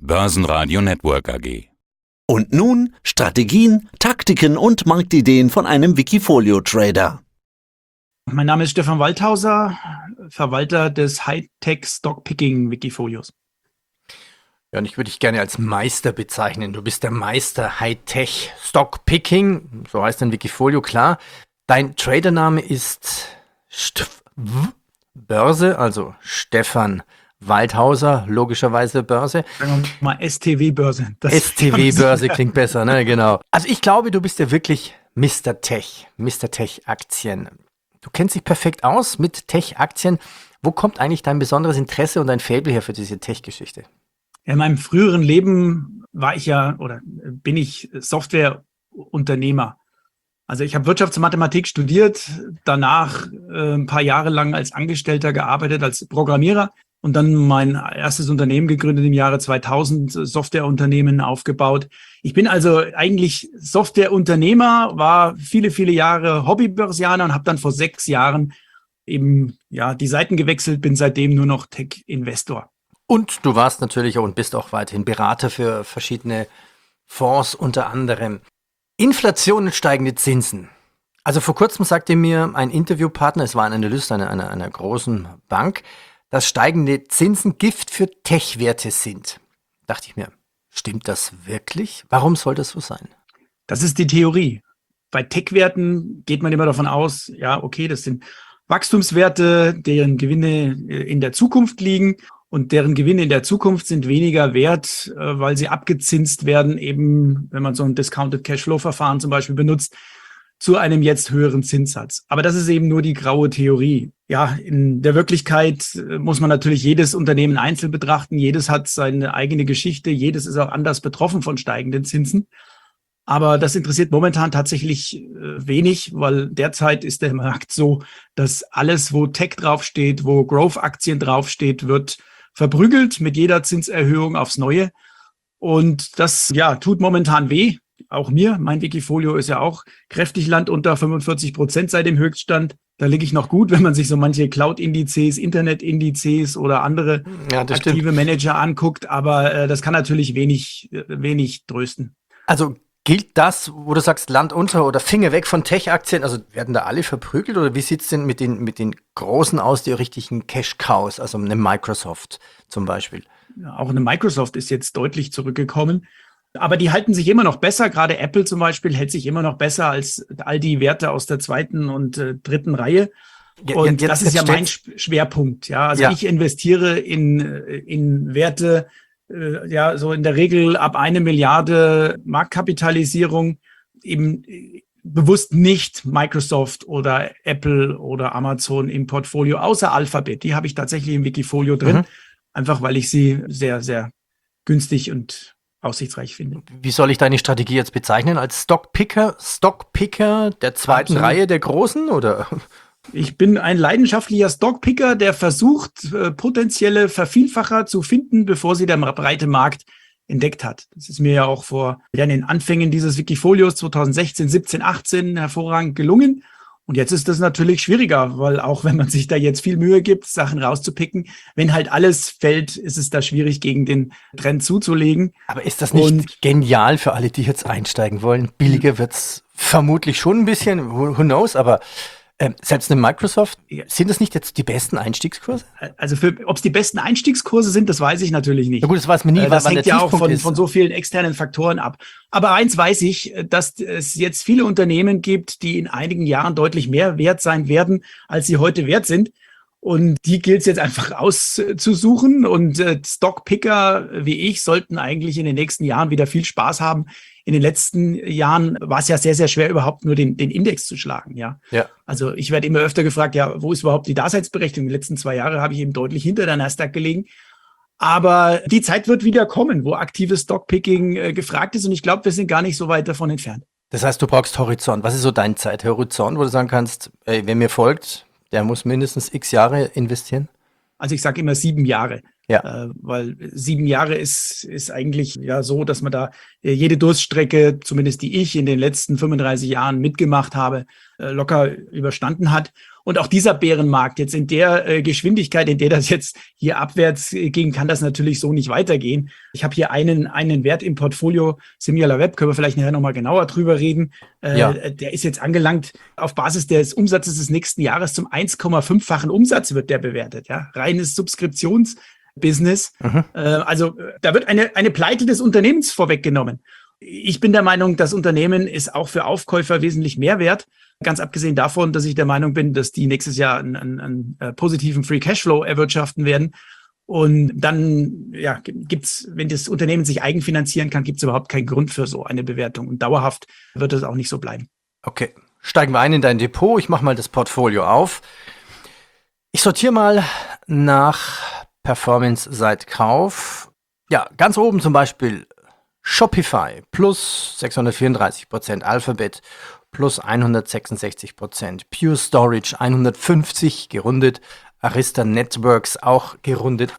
Börsenradio Network AG. Und nun Strategien, Taktiken und Marktideen von einem Wikifolio-Trader. Mein Name ist Stefan Waldhauser, Verwalter des Hightech Stockpicking Wikifolios. Ja, und ich würde dich gerne als Meister bezeichnen. Du bist der Meister Hightech Stockpicking, so heißt dein Wikifolio, klar. Dein Tradername ist Börse, also Stefan Waldhauser, logischerweise Börse. Sagen wir mal STW-Börse. STW-Börse klingt besser, ne? Genau. Also ich glaube, du bist ja wirklich Mr. Tech-Aktien. Du kennst dich perfekt aus mit Tech-Aktien. Wo kommt eigentlich dein besonderes Interesse und dein Faible her für diese Tech-Geschichte? In meinem früheren Leben bin ich Softwareunternehmer. Also ich habe Wirtschafts- und Mathematik studiert, danach ein paar Jahre lang als Angestellter gearbeitet, als Programmierer und dann mein erstes Unternehmen gegründet im Jahre 2000, Softwareunternehmen aufgebaut. Ich bin also eigentlich Softwareunternehmer, war viele, viele Jahre Hobbybörsianer und habe dann vor 6 Jahren eben die Seiten gewechselt, bin seitdem nur noch Tech-Investor. Und du warst natürlich und bist auch weiterhin Berater für verschiedene Fonds, unter anderem. Inflation und steigende Zinsen. Also vor kurzem sagte mir ein Interviewpartner, es war ein Analyst einer großen Bank, dass steigende Zinsen Gift für Tech-Werte sind. Dachte ich mir, stimmt das wirklich? Warum soll das so sein? Das ist die Theorie. Bei Tech-Werten geht man immer davon aus, das sind Wachstumswerte, deren Gewinne in der Zukunft liegen. Und deren Gewinne in der Zukunft sind weniger wert, weil sie abgezinst werden, eben wenn man so ein Discounted Cashflow-Verfahren zum Beispiel benutzt, zu einem jetzt höheren Zinssatz. Aber das ist eben nur die graue Theorie. Ja, in der Wirklichkeit muss man natürlich jedes Unternehmen einzeln betrachten. Jedes hat seine eigene Geschichte. Jedes ist auch anders betroffen von steigenden Zinsen. Aber das interessiert momentan tatsächlich wenig, weil derzeit ist der Markt so, dass alles, wo Tech draufsteht, wo Growth-Aktien draufsteht, wird verprügelt mit jeder Zinserhöhung aufs Neue. Und das tut momentan weh. Auch mir. Mein Wikifolio ist ja auch kräftig Land unter 45% seit dem Höchststand. Da liege ich noch gut, wenn man sich so manche Cloud-Indizes, Internet-Indizes oder andere aktive Manager anguckt. Aber das kann natürlich wenig trösten. Also gilt das, wo du sagst, Land unter oder Finger weg von Tech-Aktien? Also werden da alle verprügelt oder wie sieht es denn mit den Großen aus, die richtigen Cash-Cows, also eine Microsoft zum Beispiel? Ja, auch eine Microsoft ist jetzt deutlich zurückgekommen. Aber die halten sich immer noch besser. Gerade Apple zum Beispiel hält sich immer noch besser als all die Werte aus der 2. und 3. Reihe. Und das ist ja mein Schwerpunkt. Ja, also ich investiere in Werte, so in der Regel ab 1 Milliarde Marktkapitalisierung, eben bewusst nicht Microsoft oder Apple oder Amazon im Portfolio, außer Alphabet. Die habe ich tatsächlich im Wikifolio drin, einfach weil ich sie sehr, sehr günstig und aussichtsreich finde. Wie soll ich deine Strategie jetzt bezeichnen? Als Stockpicker der 2. Reihe der Großen, oder? Ich bin ein leidenschaftlicher Stockpicker, der versucht, potenzielle Vervielfacher zu finden, bevor sie der breite Markt entdeckt hat. Das ist mir ja auch in den Anfängen dieses Wikifolios 2016, 17, 18 hervorragend gelungen. Und jetzt ist das natürlich schwieriger, weil auch wenn man sich da jetzt viel Mühe gibt, Sachen rauszupicken, wenn halt alles fällt, ist es da schwierig, gegen den Trend zuzulegen. Aber ist das nicht genial für alle, die jetzt einsteigen wollen? Billiger wird's vermutlich schon ein bisschen, who knows, aber selbst eine Microsoft, sind das nicht jetzt die besten Einstiegskurse? Also ob es die besten Einstiegskurse sind, das weiß ich natürlich nicht. Na gut, das weiß man nie, das hängt ja auch von so vielen externen Faktoren ab. Aber eins weiß ich, dass es jetzt viele Unternehmen gibt, die in einigen Jahren deutlich mehr wert sein werden, als sie heute wert sind. Und die gilt es jetzt einfach auszusuchen. Und Stockpicker wie ich sollten eigentlich in den nächsten Jahren wieder viel Spaß haben. In den letzten Jahren war es ja sehr, sehr schwer, überhaupt nur den Index zu schlagen. Ja. Also ich werde immer öfter gefragt, wo ist überhaupt die Daseinsberechtigung? Die letzten 2 Jahre habe ich eben deutlich hinter der Nasdaq gelegen. Aber die Zeit wird wieder kommen, wo aktives Stockpicking gefragt ist. Und ich glaube, wir sind gar nicht so weit davon entfernt. Das heißt, du brauchst Horizont. Was ist so dein Zeithorizont, wo du sagen kannst, wer mir folgt, der muss mindestens x Jahre investieren? Also ich sage immer 7 Jahre. Ja. Weil 7 Jahre ist eigentlich so, dass man da jede Durststrecke, zumindest die ich in den letzten 35 Jahren mitgemacht habe, locker überstanden hat. Und auch dieser Bärenmarkt jetzt in der Geschwindigkeit, in der das jetzt hier abwärts ging, kann das natürlich so nicht weitergehen. Ich habe hier einen Wert im Portfolio, SimilarWeb, können wir vielleicht nachher nochmal genauer drüber reden. Der ist jetzt angelangt, auf Basis des Umsatzes des nächsten Jahres zum 1,5-fachen Umsatz wird der bewertet. Ja, reines Subskriptionsbusiness. Also da wird eine Pleite des Unternehmens vorweggenommen. Ich bin der Meinung, das Unternehmen ist auch für Aufkäufer wesentlich mehr wert. Ganz abgesehen davon, dass ich der Meinung bin, dass die nächstes Jahr einen positiven Free Cashflow erwirtschaften werden. Und dann gibt's, wenn das Unternehmen sich eigenfinanzieren kann, gibt's überhaupt keinen Grund für so eine Bewertung. Und dauerhaft wird es auch nicht so bleiben. Okay, steigen wir ein in dein Depot. Ich mache mal das Portfolio auf. Ich sortiere mal nach Performance seit Kauf. Ja, ganz oben zum Beispiel Shopify plus 634%, Alphabet plus 166%, Pure Storage 150 gerundet, Arista Networks auch gerundet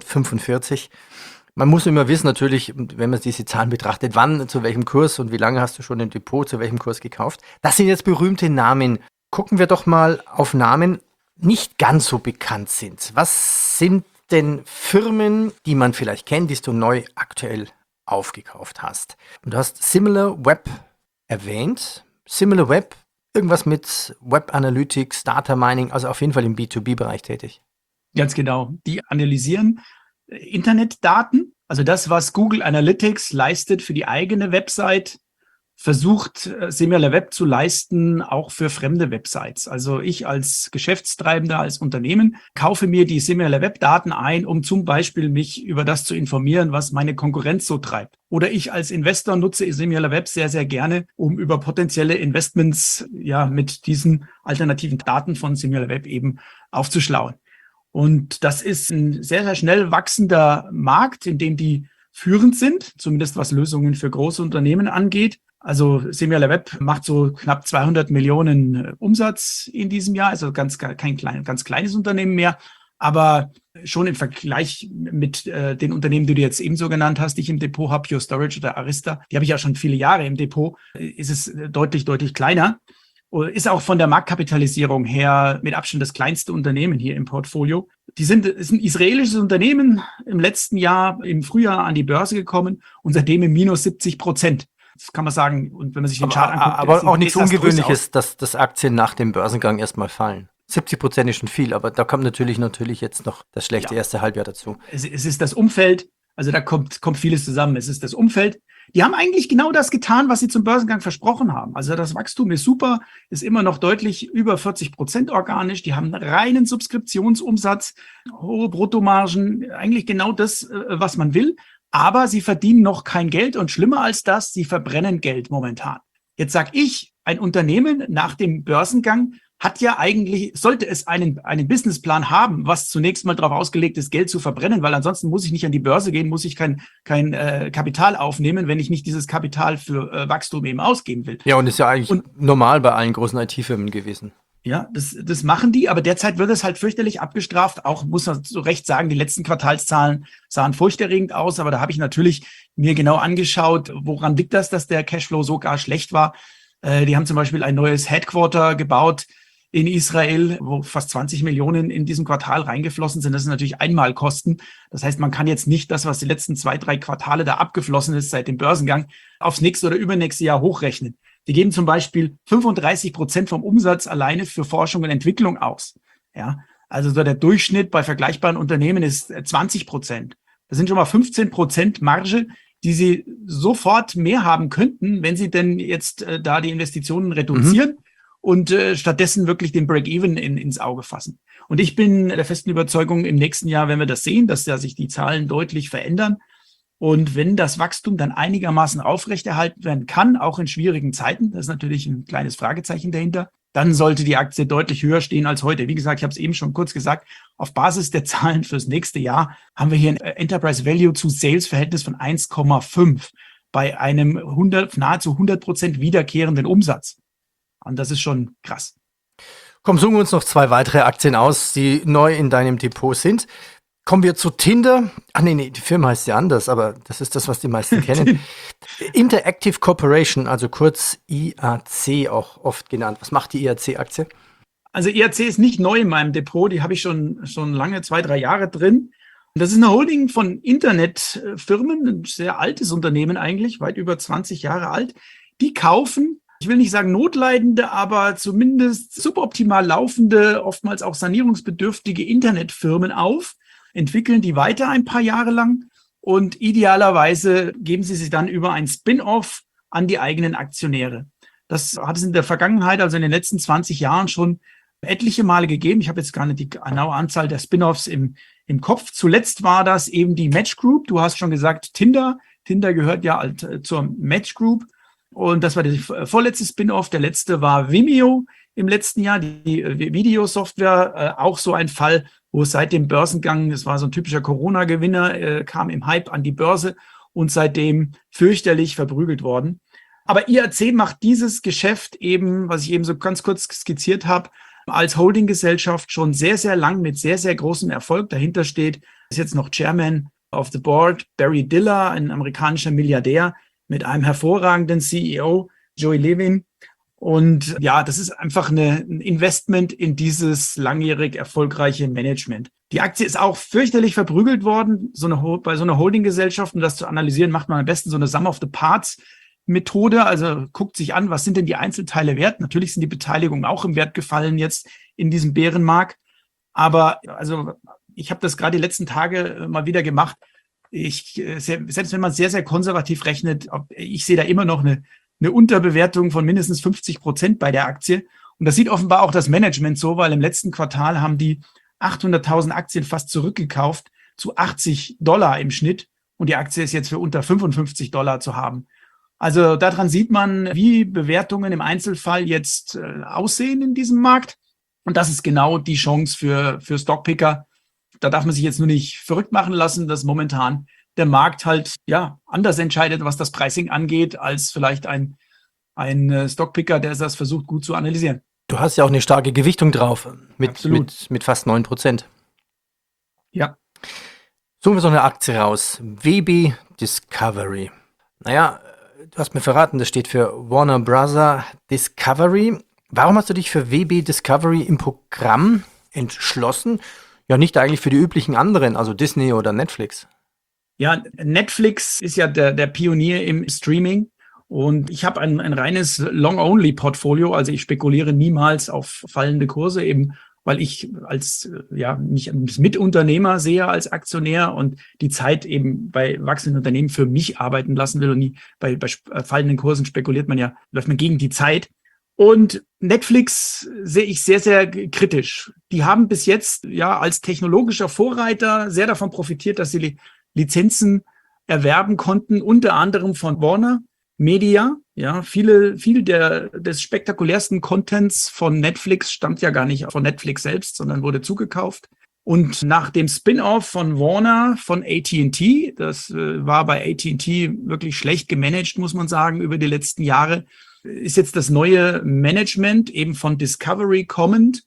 145. Man muss immer wissen natürlich, wenn man diese Zahlen betrachtet, wann, zu welchem Kurs und wie lange hast du schon im Depot, zu welchem Kurs gekauft. Das sind jetzt berühmte Namen. Gucken wir doch mal auf Namen, die nicht ganz so bekannt sind. Was sind denn Firmen, die man vielleicht kennt, die du neu aktuell aufgekauft hast? Und du hast SimilarWeb erwähnt. SimilarWeb, irgendwas mit Web Analytics, Data Mining, also auf jeden Fall im B2B-Bereich tätig. Ganz genau. Die analysieren Internetdaten, also das, was Google Analytics leistet für die eigene Website, versucht SimilarWeb zu leisten, auch für fremde Websites. Also ich als Geschäftstreibender, als Unternehmen kaufe mir die SimilarWeb-Daten ein, um zum Beispiel mich über das zu informieren, was meine Konkurrenz so treibt. Oder ich als Investor nutze SimilarWeb sehr, sehr gerne, um über potenzielle Investments mit diesen alternativen Daten von SimilarWeb eben aufzuschlauen. Und das ist ein sehr, sehr schnell wachsender Markt, in dem die führend sind, zumindest was Lösungen für große Unternehmen angeht. Also SimilarWeb macht so knapp 200 Millionen Umsatz in diesem Jahr, also ganz kleines Unternehmen mehr. Aber schon im Vergleich mit den Unternehmen, die du jetzt ebenso genannt hast, die ich im Depot habe, Pure Storage oder Arista, die habe ich ja schon viele Jahre im Depot, ist es deutlich, deutlich kleiner. Ist auch von der Marktkapitalisierung her mit Abstand das kleinste Unternehmen hier im Portfolio. Ist ein israelisches Unternehmen, im letzten Jahr im Frühjahr an die Börse gekommen und seitdem im minus 70%. Das kann man sagen. Und wenn man sich den Chart anguckt. Aber auch nichts Ungewöhnliches, dass Aktien nach dem Börsengang erstmal fallen. 70% ist schon viel, aber da kommt natürlich jetzt noch das schlechte erste Halbjahr dazu. Es ist das Umfeld, also da kommt vieles zusammen. Es ist das Umfeld. Die haben eigentlich genau das getan, was sie zum Börsengang versprochen haben. Also das Wachstum ist super, ist immer noch deutlich über 40% organisch. Die haben einen reinen Subskriptionsumsatz, hohe Bruttomargen, eigentlich genau das, was man will. Aber sie verdienen noch kein Geld und schlimmer als das, sie verbrennen Geld momentan. Jetzt sag ich, ein Unternehmen nach dem Börsengang hat ja eigentlich, sollte es einen Businessplan haben, was zunächst mal darauf ausgelegt ist, Geld zu verbrennen, weil ansonsten muss ich nicht an die Börse gehen, muss ich kein Kapital aufnehmen, wenn ich nicht dieses Kapital für Wachstum eben ausgeben will. Ja, und ist ja eigentlich normal bei allen großen IT-Firmen gewesen. Ja, das machen die, aber derzeit wird es halt fürchterlich abgestraft. Auch muss man zu Recht sagen, die letzten Quartalszahlen sahen furchterregend aus, aber da habe ich natürlich mir genau angeschaut, woran liegt das, dass der Cashflow so gar schlecht war. Die haben zum Beispiel ein neues Headquarter gebaut in Israel, wo fast 20 Millionen in diesem Quartal reingeflossen sind. Das sind natürlich Einmalkosten. Das heißt, man kann jetzt nicht das, was die letzten 2-3 Quartale da abgeflossen ist seit dem Börsengang, aufs nächste oder übernächste Jahr hochrechnen. Die geben zum Beispiel 35% vom Umsatz alleine für Forschung und Entwicklung aus. Ja, also so der Durchschnitt bei vergleichbaren Unternehmen ist 20%. Das sind schon mal 15% Marge, die sie sofort mehr haben könnten, wenn sie denn jetzt da die Investitionen reduzieren und stattdessen wirklich den Break-Even ins Auge fassen. Und ich bin der festen Überzeugung, im nächsten Jahr, wenn wir das sehen, dass ja sich die Zahlen deutlich verändern. Und wenn das Wachstum dann einigermaßen aufrechterhalten werden kann, auch in schwierigen Zeiten, das ist natürlich ein kleines Fragezeichen dahinter, dann sollte die Aktie deutlich höher stehen als heute. Wie gesagt, ich habe es eben schon kurz gesagt, auf Basis der Zahlen fürs nächste Jahr haben wir hier ein Enterprise Value zu Sales Verhältnis von 1,5 bei einem nahezu 100% wiederkehrenden Umsatz. Und das ist schon krass. Komm, suchen wir uns noch 2 weitere Aktien aus, die neu in deinem Depot sind. Kommen wir zu Tinder. Ach nee, die Firma heißt ja anders, aber das ist das, was die meisten kennen. Interactive Corporation, also kurz IAC auch oft genannt. Was macht die IAC-Aktie? Also IAC ist nicht neu in meinem Depot, die habe ich schon lange, 2-3 Jahre drin. Und das ist eine Holding von Internetfirmen, ein sehr altes Unternehmen eigentlich, weit über 20 Jahre alt. Die kaufen, ich will nicht sagen notleidende, aber zumindest suboptimal laufende, oftmals auch sanierungsbedürftige Internetfirmen auf, entwickeln die weiter ein paar Jahre lang und idealerweise geben sie sich dann über ein Spin-off an die eigenen Aktionäre. Das hat es in der Vergangenheit, also in den letzten 20 Jahren schon etliche Male gegeben. Ich habe jetzt gar nicht die genaue Anzahl der Spin-offs im Kopf. Zuletzt war das eben die Match Group. Du hast schon gesagt Tinder. Tinder gehört ja zur Match Group. Und das war der vorletzte Spin-off. Der letzte war Vimeo im letzten Jahr, die Videosoftware. Auch so ein Fall, wo es seit dem Börsengang, das war so ein typischer Corona-Gewinner, kam im Hype an die Börse und seitdem fürchterlich verprügelt worden. Aber IAC macht dieses Geschäft eben, was ich eben so ganz kurz skizziert habe, als Holdinggesellschaft schon sehr, sehr lang mit sehr, sehr großem Erfolg. Dahinter ist jetzt noch Chairman of the Board Barry Diller, ein amerikanischer Milliardär mit einem hervorragenden CEO, Joey Levin. Und ja, das ist einfach ein Investment in dieses langjährig erfolgreiche Management. Die Aktie ist auch fürchterlich verprügelt worden. Bei so einer Holdinggesellschaft, um das zu analysieren, macht man am besten so eine Sum of the Parts Methode, also guckt sich an, was sind denn die Einzelteile wert? Natürlich sind die Beteiligungen auch im Wert gefallen jetzt in diesem Bärenmarkt. Aber also ich habe das gerade die letzten Tage mal wieder gemacht. Selbst wenn man sehr, sehr konservativ rechnet, ich sehe da immer noch eine Unterbewertung von mindestens 50% bei der Aktie. Und das sieht offenbar auch das Management so, weil im letzten Quartal haben die 800.000 Aktien fast zurückgekauft zu $80 im Schnitt. Und die Aktie ist jetzt für unter $55 zu haben. Also daran sieht man, wie Bewertungen im Einzelfall jetzt aussehen in diesem Markt. Und das ist genau die Chance für Stockpicker. Da darf man sich jetzt nur nicht verrückt machen lassen, dass momentan der Markt halt anders entscheidet, was das Pricing angeht, als vielleicht ein Stockpicker, der das versucht gut zu analysieren. Du hast ja auch eine starke Gewichtung drauf mit fast 9%. Ja. Suchen wir so eine Aktie raus. WB Discovery. Naja, du hast mir verraten, das steht für Warner Bros. Discovery. Warum hast du dich für WB Discovery im Programm entschlossen? Ja, nicht eigentlich für die üblichen anderen, also Disney oder Netflix. Ja, Netflix ist ja der Pionier im Streaming und ich habe ein reines Long-Only-Portfolio, also ich spekuliere niemals auf fallende Kurse, eben weil ich mich als Mitunternehmer sehe als Aktionär und die Zeit eben bei wachsenden Unternehmen für mich arbeiten lassen will und nie bei fallenden Kursen läuft man gegen die Zeit. Und Netflix sehe ich sehr, sehr kritisch. Die haben bis jetzt als technologischer Vorreiter sehr davon profitiert, dass sie Lizenzen erwerben konnten, unter anderem von Warner Media. Ja, viel des spektakulärsten Contents von Netflix stammt ja gar nicht von Netflix selbst, sondern wurde zugekauft. Und nach dem Spin-off von Warner von AT&T, das war bei AT&T wirklich schlecht gemanagt, muss man sagen, über die letzten Jahre, ist jetzt das neue Management eben von Discovery kommend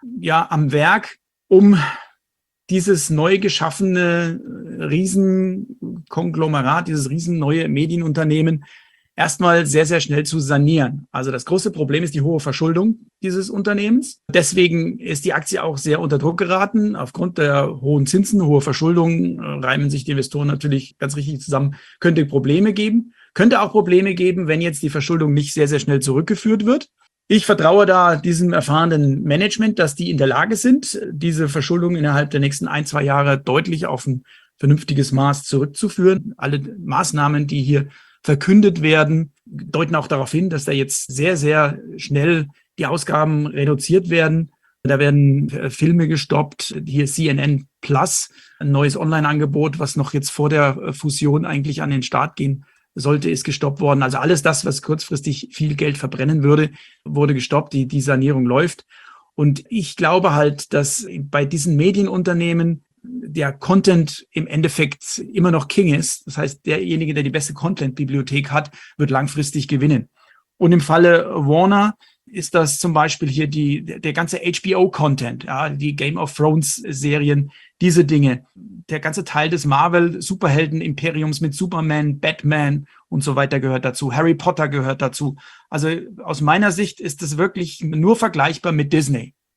am Werk, um dieses neu geschaffene Riesenkonglomerat, dieses riesen neue Medienunternehmen erstmal sehr, sehr schnell zu sanieren. Also das große Problem ist die hohe Verschuldung dieses Unternehmens. Deswegen ist die Aktie auch sehr unter Druck geraten. Aufgrund der hohen Zinsen, hohe Verschuldung reimen sich die Investoren natürlich ganz richtig zusammen. Könnte Probleme geben. Könnte auch Probleme geben, wenn jetzt die Verschuldung nicht sehr, sehr schnell zurückgeführt wird. Ich vertraue da diesem erfahrenen Management, dass die in der Lage sind, diese Verschuldung innerhalb der nächsten 1-2 Jahre deutlich auf ein vernünftiges Maß zurückzuführen. Alle Maßnahmen, die hier verkündet werden, deuten auch darauf hin, dass da jetzt sehr, sehr schnell die Ausgaben reduziert werden. Da werden Filme gestoppt. Hier CNN Plus, ein neues Online-Angebot, was noch jetzt vor der Fusion eigentlich an den Start gehen sollte, ist gestoppt worden. Also alles das, was kurzfristig viel Geld verbrennen würde, wurde gestoppt. Die Sanierung läuft. Und ich glaube halt, dass bei diesen Medienunternehmen der Content im Endeffekt immer noch King ist. Das heißt, derjenige, der die beste Content-Bibliothek hat, wird langfristig gewinnen. Und im Falle Warner ist das zum Beispiel hier der ganze HBO-Content, die Game of Thrones-Serien, diese Dinge. Der ganze Teil des Marvel-Superhelden-Imperiums mit Superman, Batman und so weiter gehört dazu. Harry Potter gehört dazu. Also aus meiner Sicht ist es wirklich nur vergleichbar mit Disney.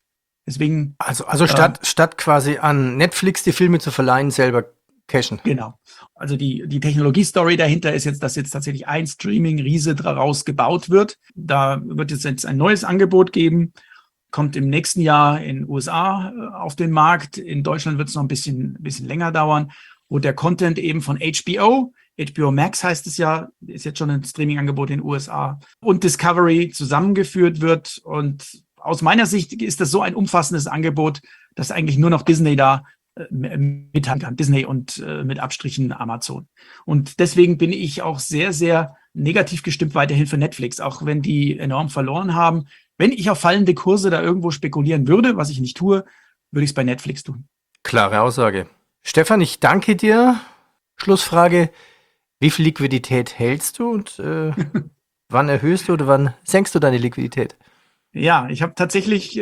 Deswegen. Also statt quasi an Netflix die Filme zu verleihen, selber cashen. Genau. Also die Technologie-Story dahinter ist jetzt, dass jetzt tatsächlich ein Streaming-Riese daraus gebaut wird. Da wird jetzt ein neues Angebot geben, kommt im nächsten Jahr in den USA auf den Markt. In Deutschland wird es noch ein bisschen länger dauern, wo der Content eben von HBO Max heißt es ja, ist jetzt schon ein Streaming-Angebot in den USA, und Discovery zusammengeführt wird. Und aus meiner Sicht ist das so ein umfassendes Angebot, dass eigentlich nur noch Disney da mithalten kann. Disney und mit Abstrichen Amazon. Und deswegen bin ich auch sehr, sehr negativ gestimmt weiterhin für Netflix, auch wenn die enorm verloren haben. Wenn ich auf fallende Kurse da irgendwo spekulieren würde, was ich nicht tue, würde ich es bei Netflix tun. Klare Aussage. Stefan, ich danke dir. Schlussfrage. Wie viel Liquidität hältst du und wann erhöhst du oder wann senkst du deine Liquidität? Ja, ich habe tatsächlich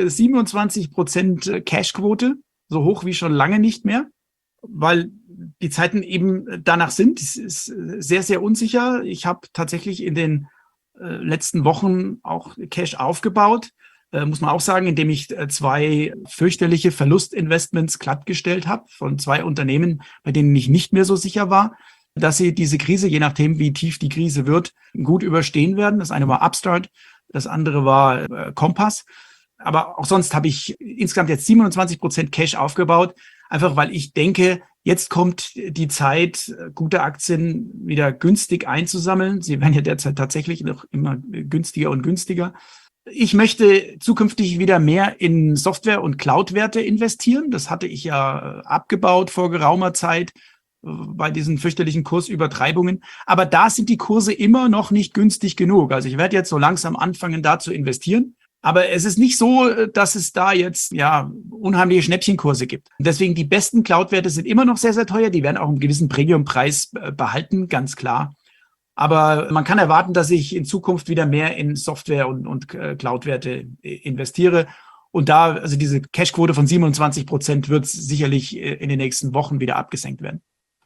27% Cashquote, so hoch wie schon lange nicht mehr, weil die Zeiten eben danach sind. Es ist sehr, sehr unsicher. Ich habe tatsächlich in den letzten Wochen auch Cash aufgebaut, muss man auch sagen, indem ich 2 fürchterliche Verlustinvestments glattgestellt habe von 2 Unternehmen, bei denen ich nicht mehr so sicher war, dass sie diese Krise, je nachdem wie tief die Krise wird, gut überstehen werden. Das eine war Upstart, das andere war Compass. Aber auch sonst habe ich insgesamt jetzt 27% Cash aufgebaut, einfach weil ich denke, jetzt kommt die Zeit, gute Aktien wieder günstig einzusammeln. Sie werden ja derzeit tatsächlich noch immer günstiger und günstiger. Ich möchte zukünftig wieder mehr in Software- und Cloud-Werte investieren. Das hatte ich ja abgebaut vor geraumer Zeit bei diesen fürchterlichen Kursübertreibungen. Aber da sind die Kurse immer noch nicht günstig genug. Also ich werde jetzt so langsam anfangen, da zu investieren. Aber es ist nicht so, dass es da jetzt unheimliche Schnäppchenkurse gibt. Und deswegen die besten Cloud-Werte sind immer noch sehr, sehr teuer. Die werden auch einen gewissen Premiumpreis behalten, ganz klar. Aber man kann erwarten, dass ich in Zukunft wieder mehr in Software- und Cloud-Werte investiere. Und da, also diese Cashquote von 27% wird sicherlich in den nächsten Wochen wieder abgesenkt werden.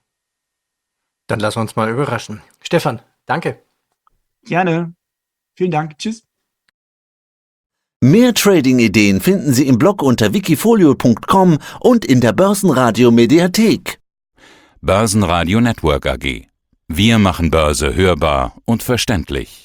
Dann lassen wir uns mal überraschen. Stefan, danke. Gerne. Vielen Dank. Tschüss. Mehr Trading-Ideen finden Sie im Blog unter wikifolio.com und in der Börsenradio Mediathek. Börsenradio Network AG. Wir machen Börse hörbar und verständlich.